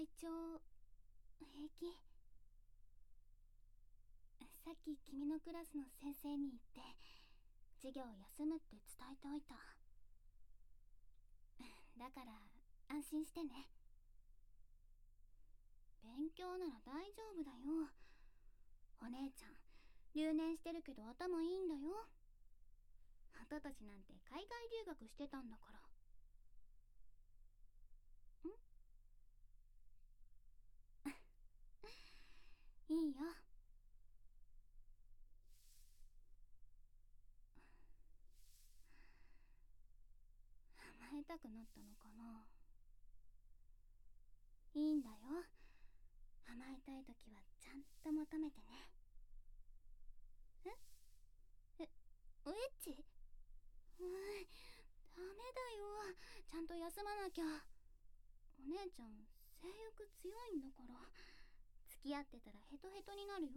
体調平気？さっき君のクラスの先生に言って授業を休むって伝えておいた。だから安心してね。勉強なら大丈夫だよ。お姉ちゃん留年してるけど頭いいんだよ。おととしなんて海外留学してたんだから。いいよ。甘えたくなったのかな。いいんだよ。甘えたいときはちゃんと求めてね。エッチ？ダメだよ。ちゃんと休まなきゃ。お姉ちゃん性欲強いんだから。付き合ってたらヘトヘトになるよ。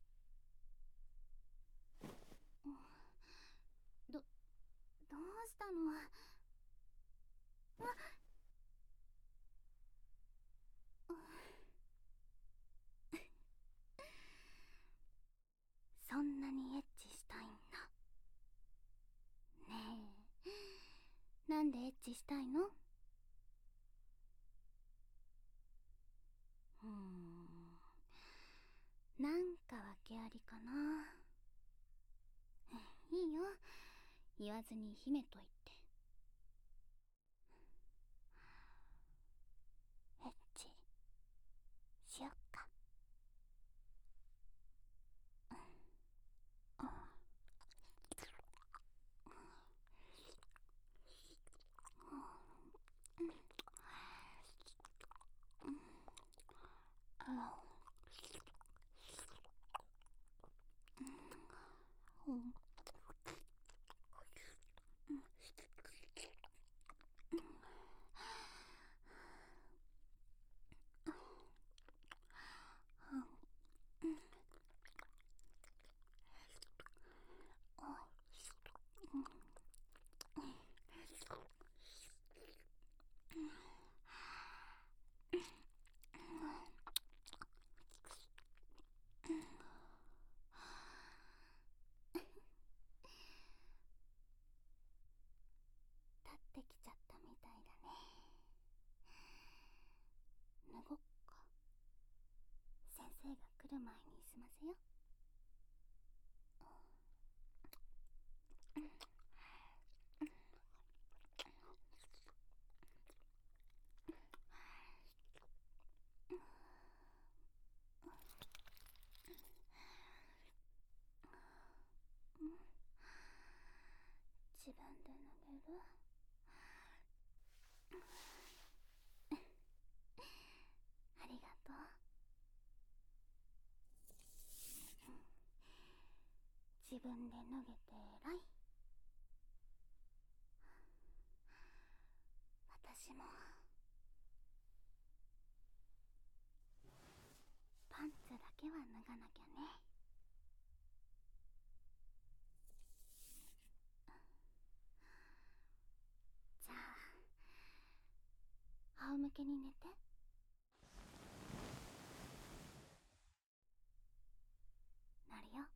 どうしたの？そんなにエッチしたいんだ。ねえ、なんでエッチしたいの？なんか訳ありかな。いいよ、言わずに秘めといて。エッチしよっか。立ってきちゃったみたいだね。脱ごっか。先生が来る前に済ませよ。自分で脱げる？ありがとう。自分で脱げて偉い。私もパンツだけは脱がなきゃね。じゃあ仰向けに寝て。なるよ。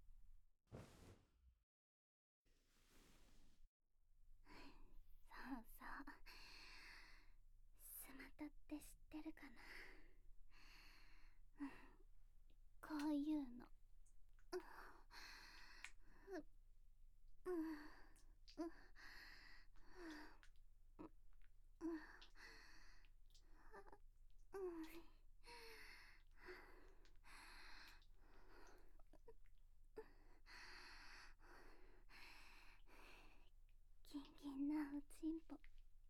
そうそう。スマタって知ってるかな？こういうの。ギンギンなおちんぽ、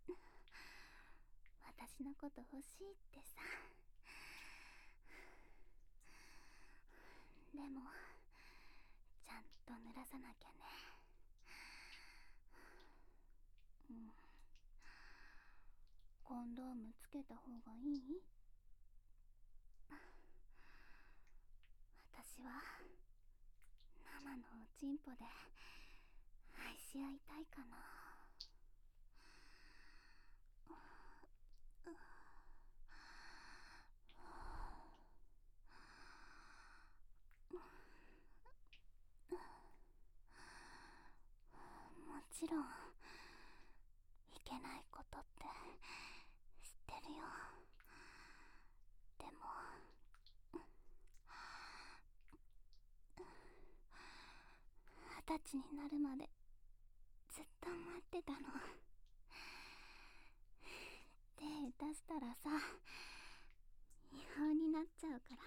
私のこと欲しいってさ。でもちゃんと濡らさなきゃね。コンドームつけた方がいい？私は生のおちんぽで愛し合いたいかな。 ろんいけないことって知ってるよ。でも20歳になるまでずっと待ってたの。手出したらさ、違法になっちゃうから。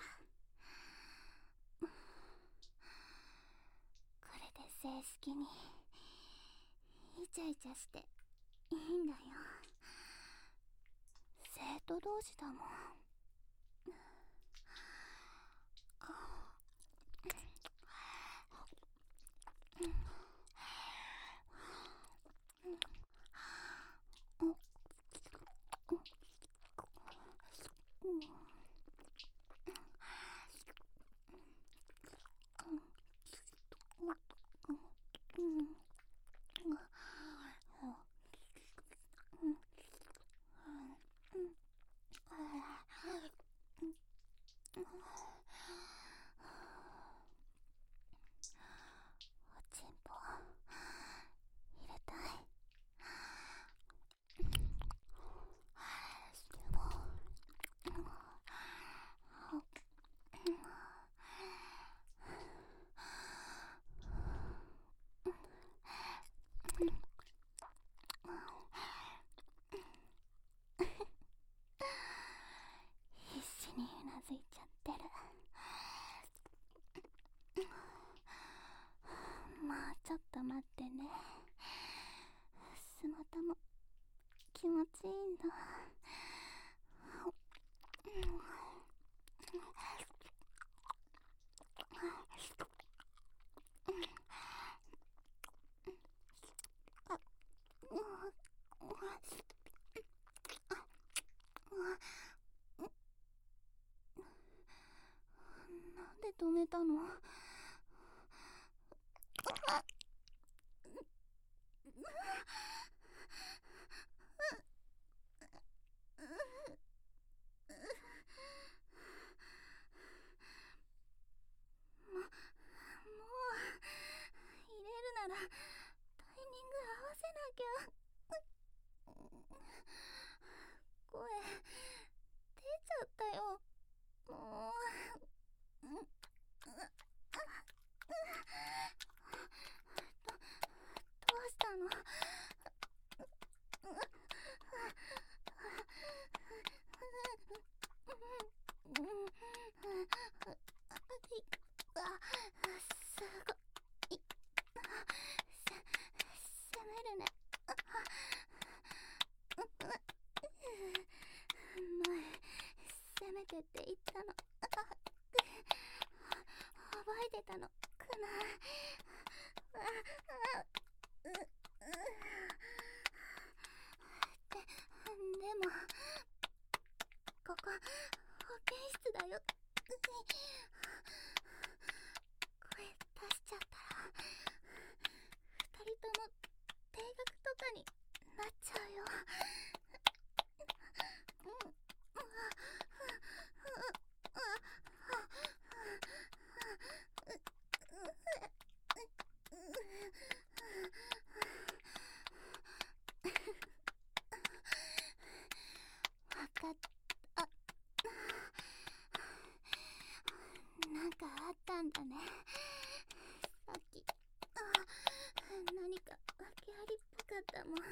これで正式にイチャイチャしていいんだよ。生徒同士だもん。おちんぽ入れたい。必死にうなずいちゃってる。もうちょっと待ってね。スマタも気持ちいいんだ。なんで止めたの？もう入れるならタイミング合わせなきゃ。声出ちゃったよ。もうどうしたの？すごい。攻めるね。前攻めてって言ったの。覚えてたのかな。でもここ保健室だよ。声出しちゃったら2人とも停学とかになっちゃうよ。わかった。なんかあったんだね、さっき。何か訳ありっぽかったもん。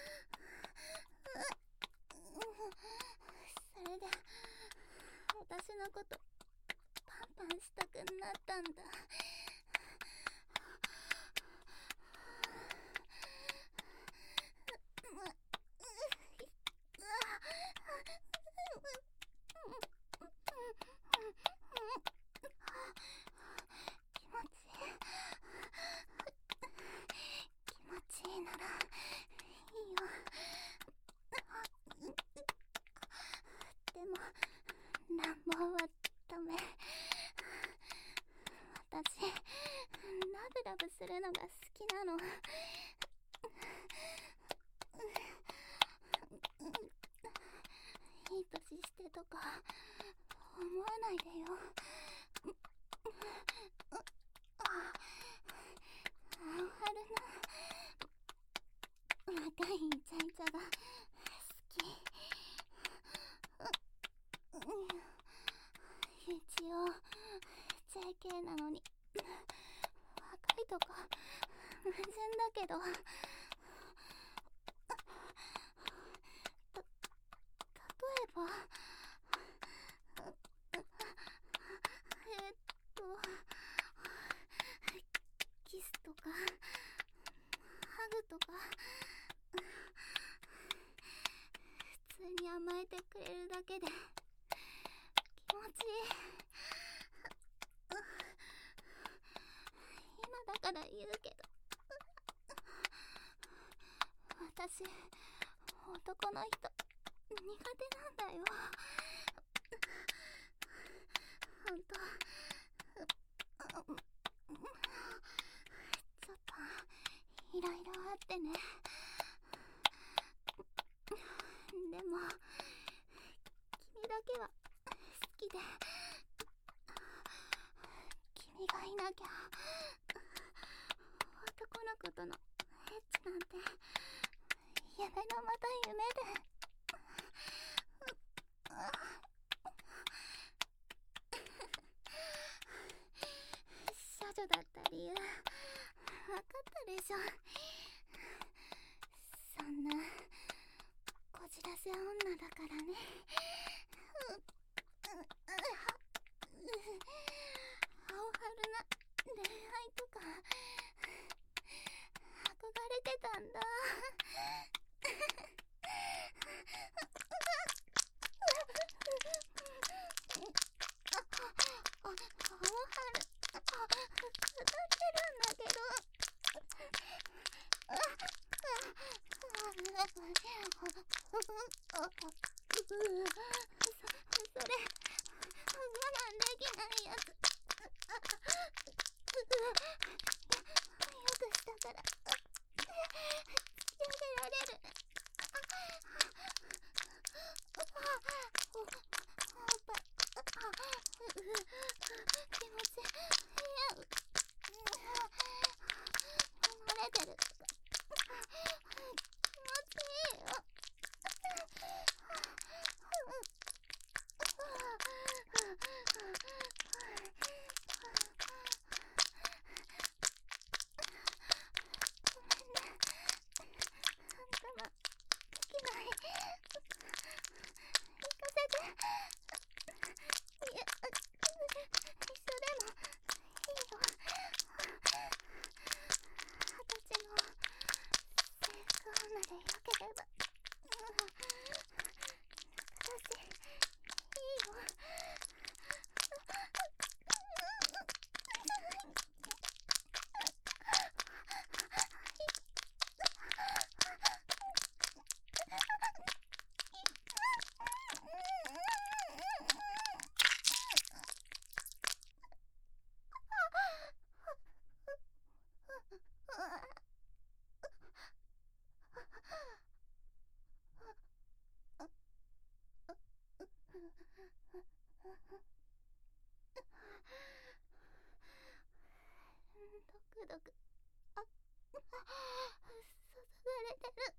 それで私のことパンパンしたくなったんだ。気持ちいいならいいよ。でも乱暴はダメ。私ラブラブするのが好きなの。いい年してとか思わないでよ。あはるな。 かいイチャイチャが好き。一応 JK なのに若いとこ矛盾だけど、例えばキスとかハグとか普通に甘えてくれるだけで気持ちいい。今だから言うけど、私男の人苦手なんだよ。ほんとちょっといろいろあってね。でも君だけは好きで、君がいなきゃ男の子とのエッチなんて夢のまた夢で。少女だった理由分かったでしょ。そんなこじらせ女だからね。青春な恋愛とか憧れてたんだ。青春歌ってるんだけど、それ我慢できないやつ。よくしたから引き上げられる。気持ちいい。漏れてる。気持ちいいよ。ドクドク、注がれてる。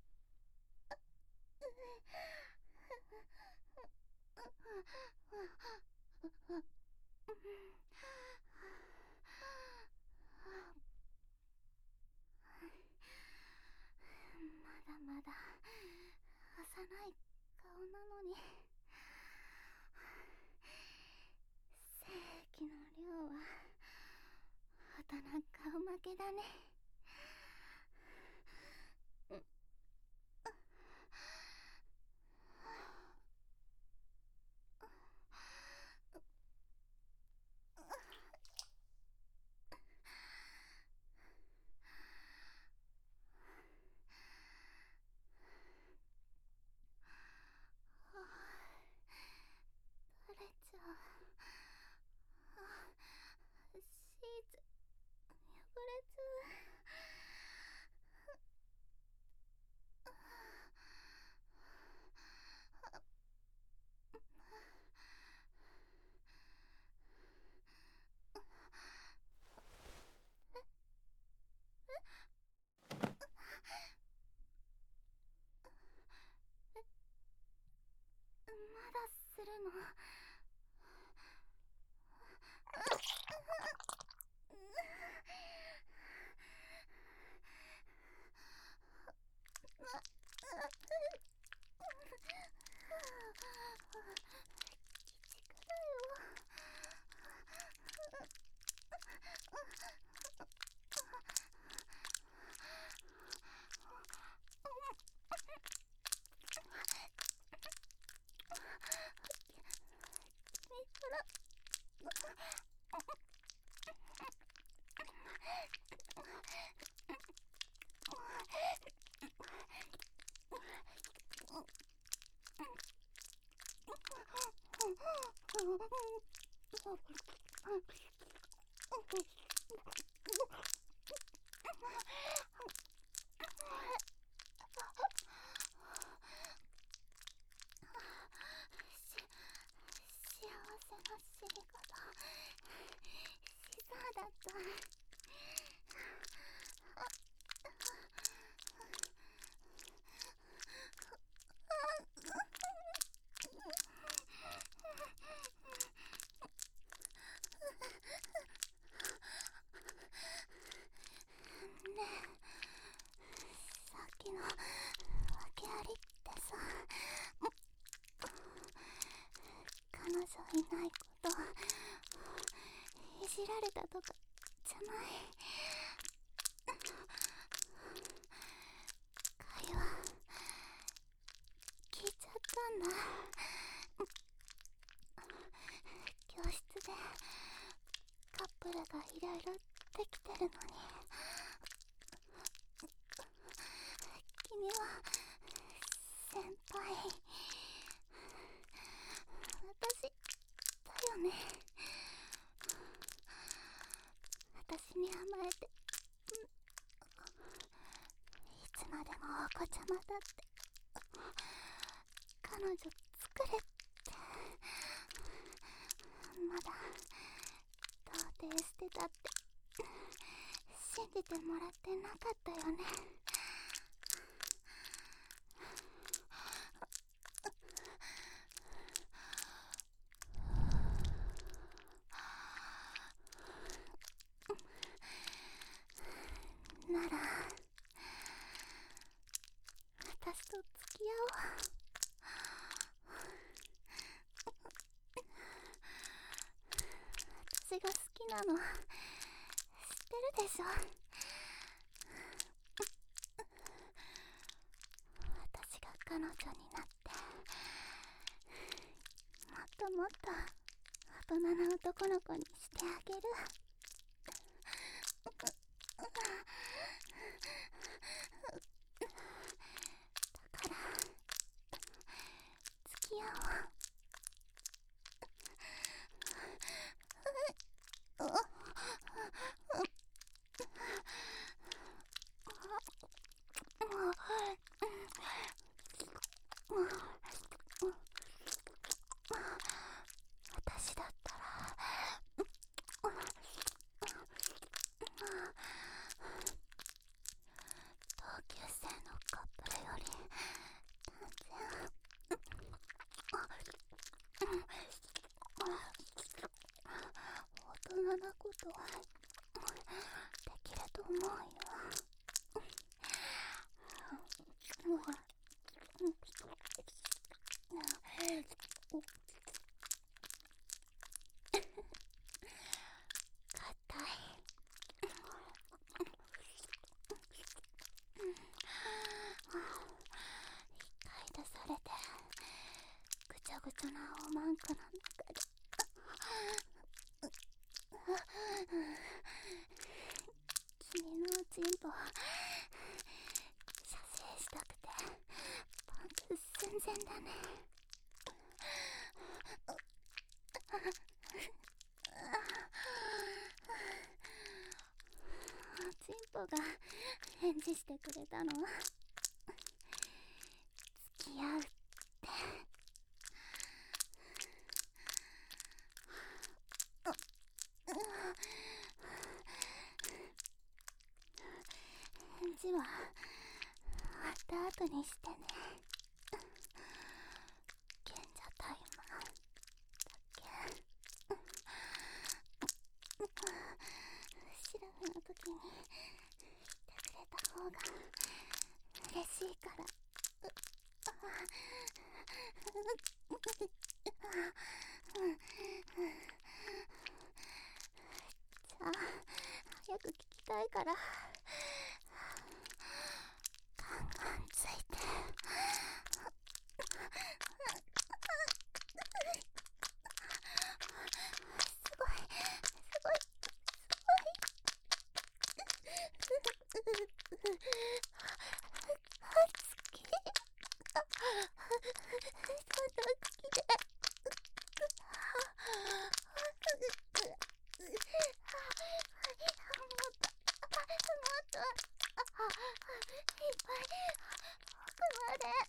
まだまだ幼い顔なのに、精液の量は大人顔負けだね。取れちゃう。シーツ汚れちゃう。 の。幸せな死に方しそうだった。ねえ、さっきの訳ありってさ、彼女いないこといじられたとかじゃない？会話聞いちゃったんだ。教室でカップルがいろいろできてるのに、君は先輩、私だよね。私に甘えて、いつまでもお子ちゃまだって、彼女作れって、まだ童貞捨てたって信じてもらってなかったよね。なら私と付き合おう。私が好きなの知ってるでしょ。私が彼女になってもっともっと大人な男の子にしてあげる。だから付き合おう。私だったら同級生のカップルより断然大人なことはできると思うよ。硬い。一回出されてぐちゃぐちゃなおまんこの中で君のチンポ射精したくてパンツ寸前だね。チンポが返事してくれたの。付き合うって。返事は終わった後にしてね。賢者タイム。 じゃあ早く聞きたいから、ガンガンついて。すごいすごいすごい。好き。そんな好きで。いっぱい奥まで。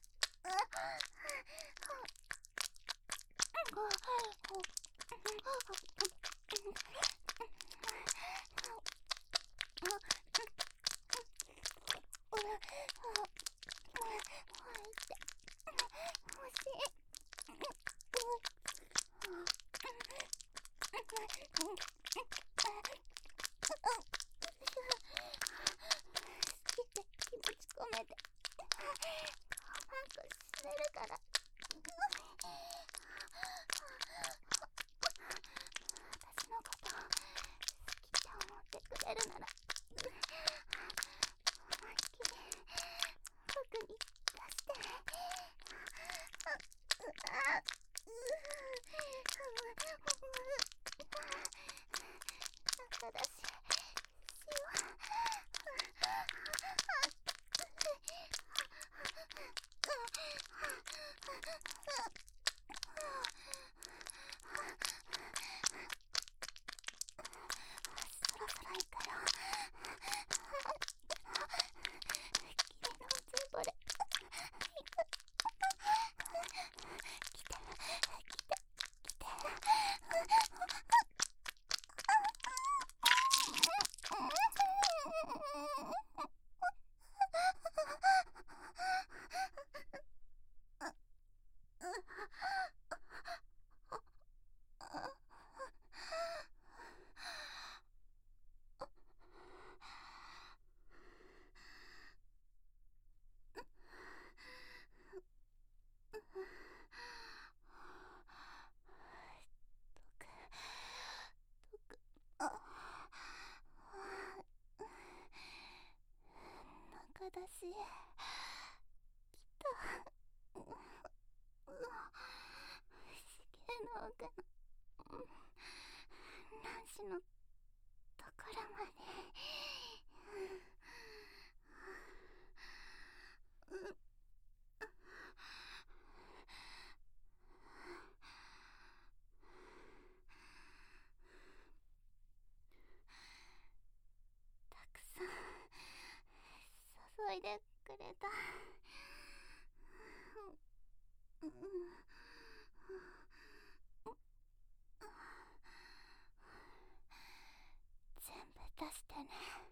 気持ち込めて早く閉めるから。私のこと好きって思ってくれるなら、思いっきり僕に出して。中だしそろそろ行くよ。君の全部で行く。来て来て来て。中だし来た。地形の奥の卵子のところまで。たくさん注いでくれた。全部出してね。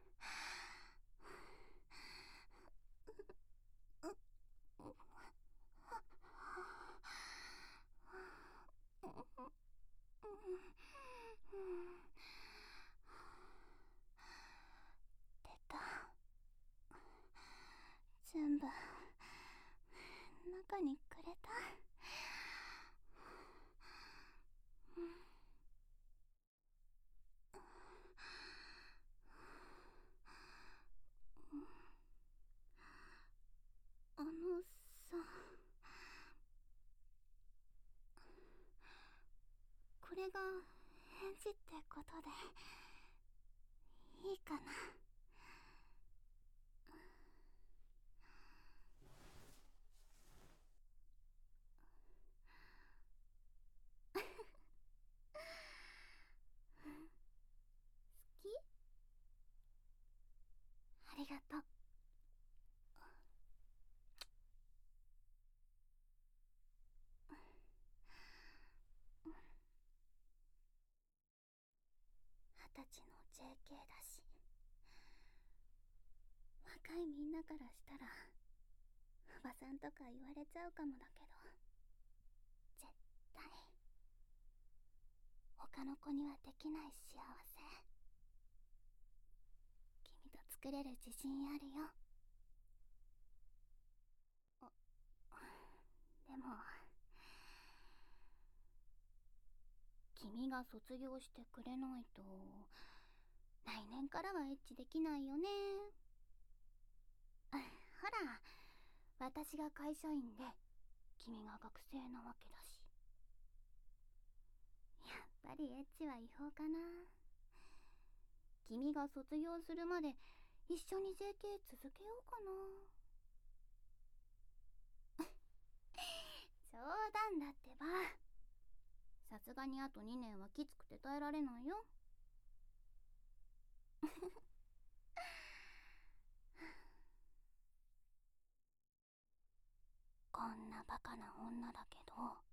出た。全部中にくれた。あのさ、これが返事ってことでいいかな。好き？ありがとう。20歳の JK だし、若いみんなからしたらおばさんとか言われちゃうかもだけど、絶対他の子にはできない幸せ、君と作れる自信あるよ。でも君が卒業してくれないと来年からはエッチできないよね。ほら、私が会社員で君が学生なわけだし。やっぱりエッチは違法かな。君が卒業するまで一緒に JK 続けようかな。冗談だってば。さすがにあと2年はきつくて耐えられないよ。こんなバカな女だけど